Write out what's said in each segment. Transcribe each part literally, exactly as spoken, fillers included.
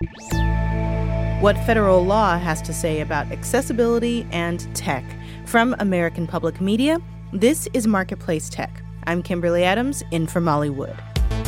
What federal law has to say about accessibility and tech. From American Public Media, this is Marketplace Tech. I'm Kimberly Adams, in for Molly Wood.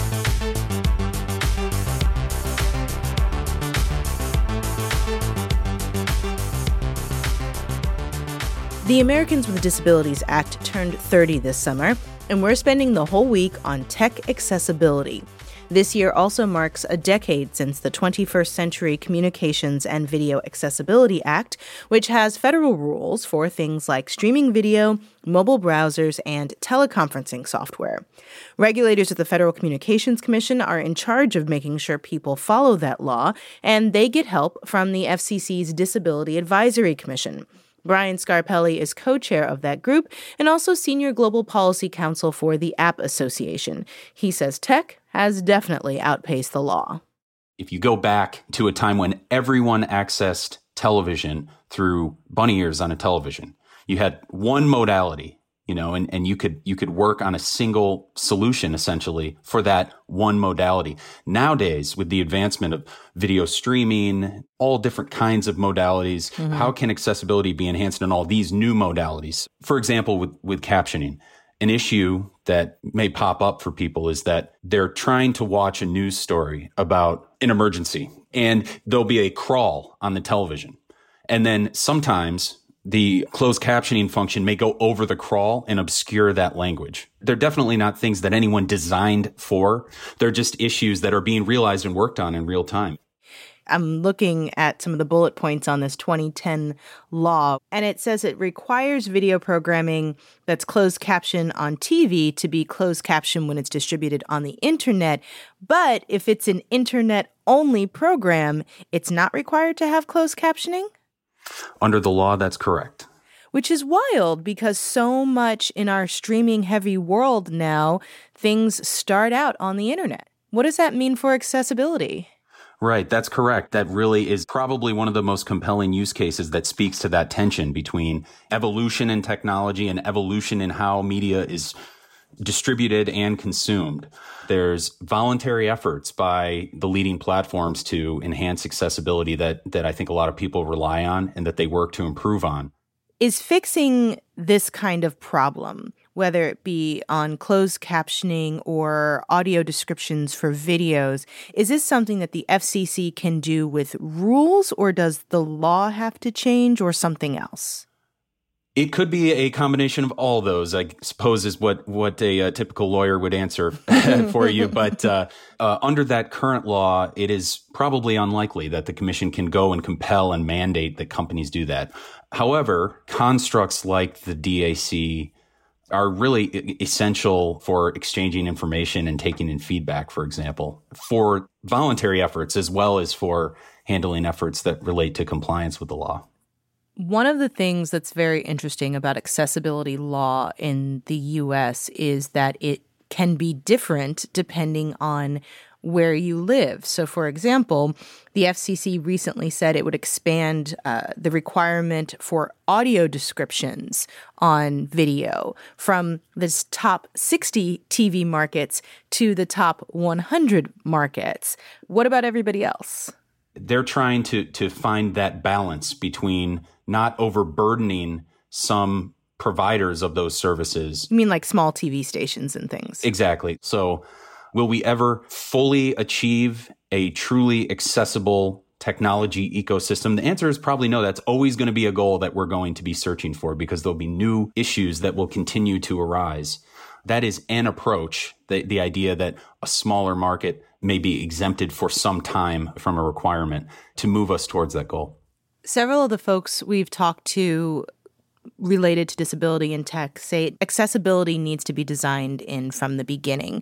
The Americans with Disabilities Act turned thirty this summer, and we're spending the whole week on tech accessibility. This year also marks a decade since the twenty-first Century Communications and Video Accessibility Act, which has federal rules for things like streaming video, mobile browsers, and teleconferencing software. Regulators at the Federal Communications Commission are in charge of making sure people follow that law, and they get help from the F C C's Disability Advisory Commission. Brian Scarpelli is co-chair of that group and also senior global policy counsel for the App Association. He says tech has definitely outpaced the law. If you go back to a time when everyone accessed television through bunny ears on a television, you had one modality, you know, and, and you could you could work on a single solution essentially for that one modality. Nowadays, with the advancement of video streaming, all different kinds of modalities, mm-hmm. how can accessibility be enhanced in all these new modalities? For example, with, with captioning, an issue that may pop up for people is that they're trying to watch a news story about an emergency, and there'll be a crawl on the television. And then sometimes the closed captioning function may go over the crawl and obscure that language. They're definitely not things that anyone designed for. They're just issues that are being realized and worked on in real time. I'm looking at some of the bullet points on this twenty ten law, and it says it requires video programming that's closed caption on T V to be closed caption when it's distributed on the internet. But if it's an internet-only program, it's not required to have closed captioning? Under the law, that's correct. Which is wild because so much in our streaming-heavy world now, things start out on the internet. What does that mean for accessibility? Right, that's correct. That really is probably one of the most compelling use cases that speaks to that tension between evolution in technology and evolution in how media is distributed and consumed. There's voluntary efforts by the leading platforms to enhance accessibility that, that I think a lot of people rely on and that they work to improve on. Is fixing this kind of problem, whether it be on closed captioning or audio descriptions for videos, is this something that the F C C can do with rules, or does the law have to change, or something else? It could be a combination of all those, I suppose, is what, what a, a typical lawyer would answer for you. But uh, uh, under that current law, it is probably unlikely that the commission can go and compel and mandate that companies do that. However, constructs like the D A C are really essential for exchanging information and taking in feedback, for example, for voluntary efforts as well as for handling efforts that relate to compliance with the law. One of the things that's very interesting about accessibility law in the U S is that it can be different depending on where you live. So, for example, the F C C recently said it would expand uh, the requirement for audio descriptions on video from the top sixty T V markets to the top one hundred markets. What about everybody else? They're trying to to find that balance between not overburdening some providers of those services. You mean like small T V stations and things? Exactly. So will we ever fully achieve a truly accessible technology ecosystem? The answer is probably no. That's always going to be a goal that we're going to be searching for because there'll be new issues that will continue to arise. That is an approach, the, the idea that a smaller market may be exempted for some time from a requirement to move us towards that goal. Several of the folks we've talked to related to disability in tech say accessibility needs to be designed in from the beginning.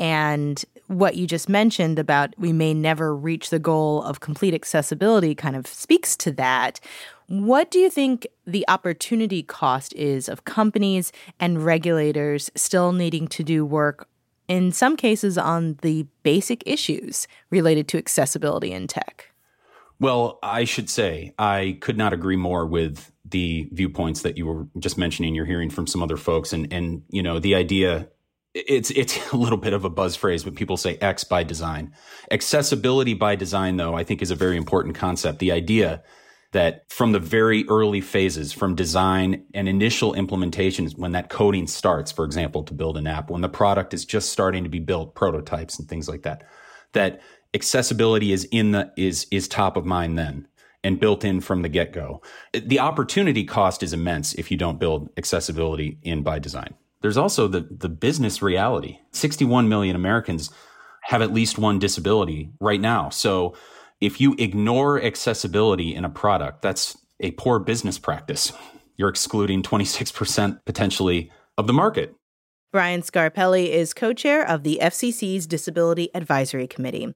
And what you just mentioned about we may never reach the goal of complete accessibility kind of speaks to that. What do you think the opportunity cost is of companies and regulators still needing to do work, in some cases, on the basic issues related to accessibility in tech? Well, I should say I could not agree more with the viewpoints that you were just mentioning. You're hearing from some other folks, and and you know the idea It's it's a little bit of a buzz phrase, but people say X by design. Accessibility by design, though, I think is a very important concept. The idea that from the very early phases, from design and initial implementations, when that coding starts, for example, to build an app, when the product is just starting to be built, prototypes and things like that, that accessibility is in the is is top of mind then and built in from the get-go. The opportunity cost is immense if you don't build accessibility in by design. There's also the the business reality. sixty-one million Americans have at least one disability right now. So if you ignore accessibility in a product, that's a poor business practice. You're excluding twenty-six percent potentially of the market. Brian Scarpelli is co-chair of the F C C's Disability Advisory Committee.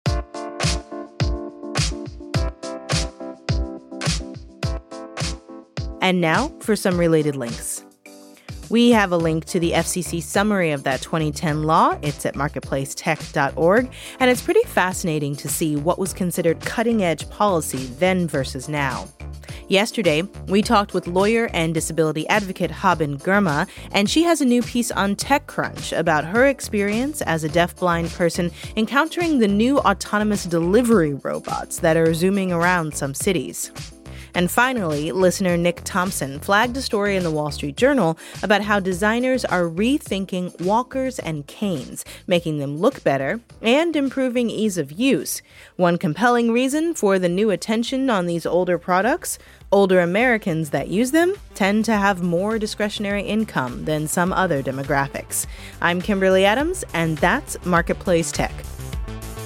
And now for some related links. We have a link to the F C C summary of that twenty ten law. It's at marketplace tech dot org, and it's pretty fascinating to see what was considered cutting-edge policy then versus now. Yesterday, we talked with lawyer and disability advocate Haben Girma, and she has a new piece on TechCrunch about her experience as a deafblind person encountering the new autonomous delivery robots that are zooming around some cities. And finally, listener Nick Thompson flagged a story in the Wall Street Journal about how designers are rethinking walkers and canes, making them look better and improving ease of use. One compelling reason for the new attention on these older products: older Americans that use them tend to have more discretionary income than some other demographics. I'm Kimberly Adams, and that's Marketplace Tech.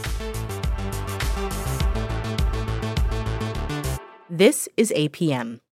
This is A P M.